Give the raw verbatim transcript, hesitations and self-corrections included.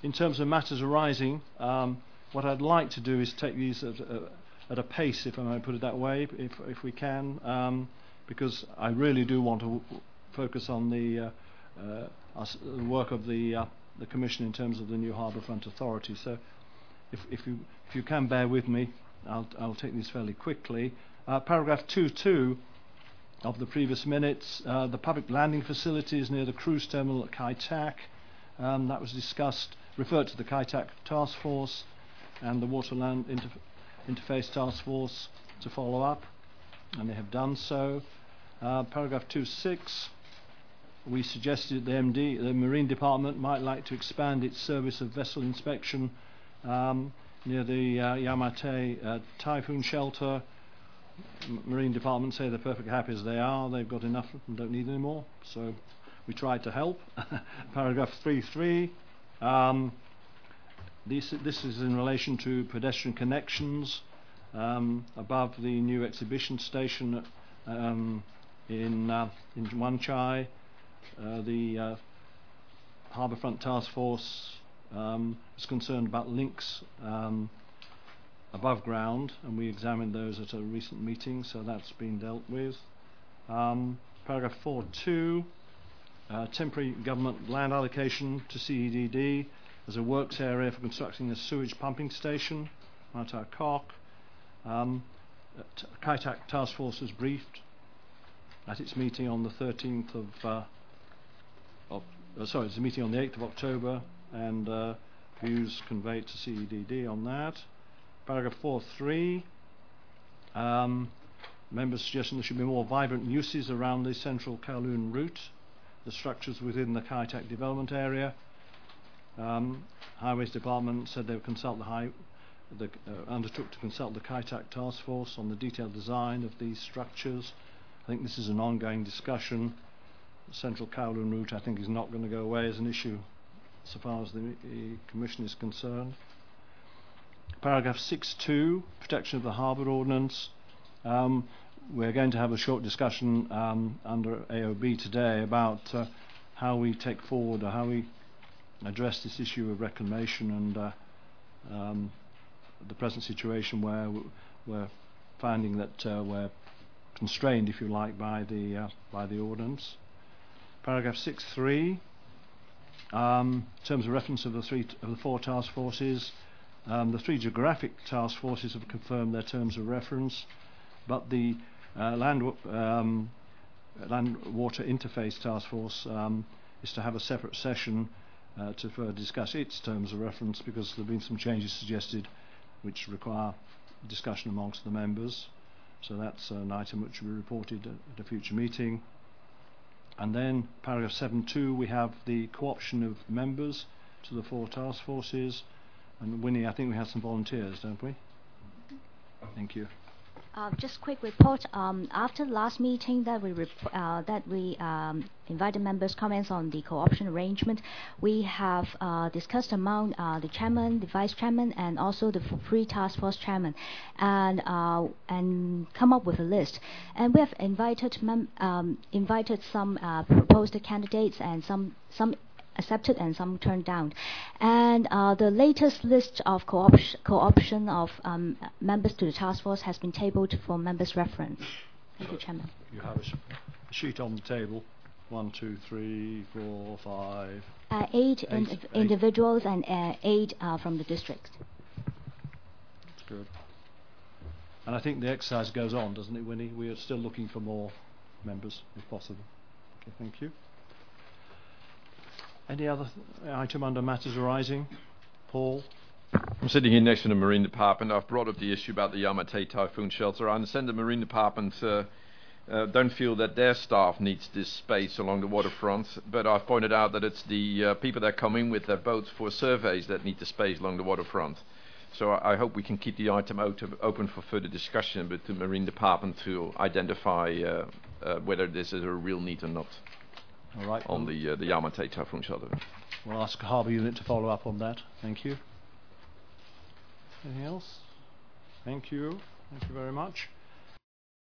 in terms of matters arising, um, what I'd like to do is take these at, uh, at a pace, if I may put it that way, if, if we can, um, because I really do want to w focus on the, uh, uh, us, the work of the, uh, the Commission in terms of the new Harbourfront Authority. So if, if, you, if you can bear with me, I'll, I'll take these fairly quickly. Uh, paragraph two point two of the previous minutes, uh, the public landing facilities near the cruise terminal at Kai Tak. Um, that was discussed, referred to the Kai Tak Task Force and the Waterland Interf Interface Task Force to follow up, and they have done so. Uh, paragraph two point six, we suggested the M D, the Marine Department, might like to expand its service of vessel inspection um, near the uh, Yamate uh, Typhoon Shelter. M Marine Department say they're perfectly happy as they are. They've got enough and don't need any more. So we tried to help. Paragraph three point three. Um, this, this is in relation to pedestrian connections um, above the new exhibition station um, in, uh, in Wan Chai. Uh, the uh, Harbourfront Task Force um, is concerned about links um, above ground, and we examined those at a recent meeting, so that's been dealt with. Um, paragraph four point two, uh, temporary government land allocation to C E D D as a works area for constructing a sewage pumping station, Mata Kok. Um, Kai Tak Task Force was briefed at its meeting on the thirteenth of, uh, of uh, sorry, it's a meeting on the eighth of October, and uh, views conveyed to C E D D on that. Paragraph four point three, um, members suggesting there should be more vibrant uses around the central Kowloon route, the structures within the Kai Tak development area. Um, Highways Department said they would consult the high, the, uh, undertook to consult the Kai Tak Task Force on the detailed design of these structures. I think this is an ongoing discussion. The central Kowloon route, I think, is not going to go away as an issue so far as the, the Commission is concerned. Paragraph six point two, protection of the harbour ordinance. Um, we're going to have a short discussion um, under A O B today about uh, how we take forward or how we address this issue of reclamation and uh, um, the present situation where w we're finding that uh, we're constrained, if you like, by the uh, by the ordinance. Paragraph six point three, um, in terms of reference of the three t of the four task forces. Um, the three geographic task forces have confirmed their terms of reference, but the uh, land, um, land water interface task force um, is to have a separate session uh, to further discuss its terms of reference, because there have been some changes suggested which require discussion amongst the members. So that's an item which will be reported at, at a future meeting. And then paragraph seven point two, we have the co-option of members to the four task forces. And Winnie, I think we have some volunteers, don't we? Thank you. Uh, just quick report. Um, after the last meeting that we rep uh, that we um, invited members' comments on the co-option arrangement, we have uh, discussed among uh, the chairman, the vice chairman, and also the three task force chairman, and uh, and come up with a list. And we have invited mem um, invited some uh, proposed candidates, and some some. accepted and some turned down. And uh, the latest list of co-option co-option of um, members to the task force has been tabled for members' reference. Thank you, Chairman. You have a, sh a sheet on the table. One, two, three, four, five. Uh, eight, eight, indiv eight individuals and uh, eight uh, from the district. That's good. And I think the exercise goes on, doesn't it, Winnie? We are still looking for more members, if possible. Okay, thank you. Any other th item under matters arising? Paul? I'm sitting here next to the Marine Department. I've brought up the issue about the Yamate Typhoon Shelter. I understand the Marine Department uh, uh, don't feel that their staff needs this space along the waterfront, but I've pointed out that it's the uh, people that come in with their boats for surveys that need the space along the waterfront. So I, I hope we can keep the item out of, open for further discussion with the Marine Department to identify uh, uh, whether this is a real need or not. All right. On the uh, the Yamate Typhoon Shelter. We'll ask a harbour unit to follow up on that. Thank you. Anything else? Thank you. Thank you very much.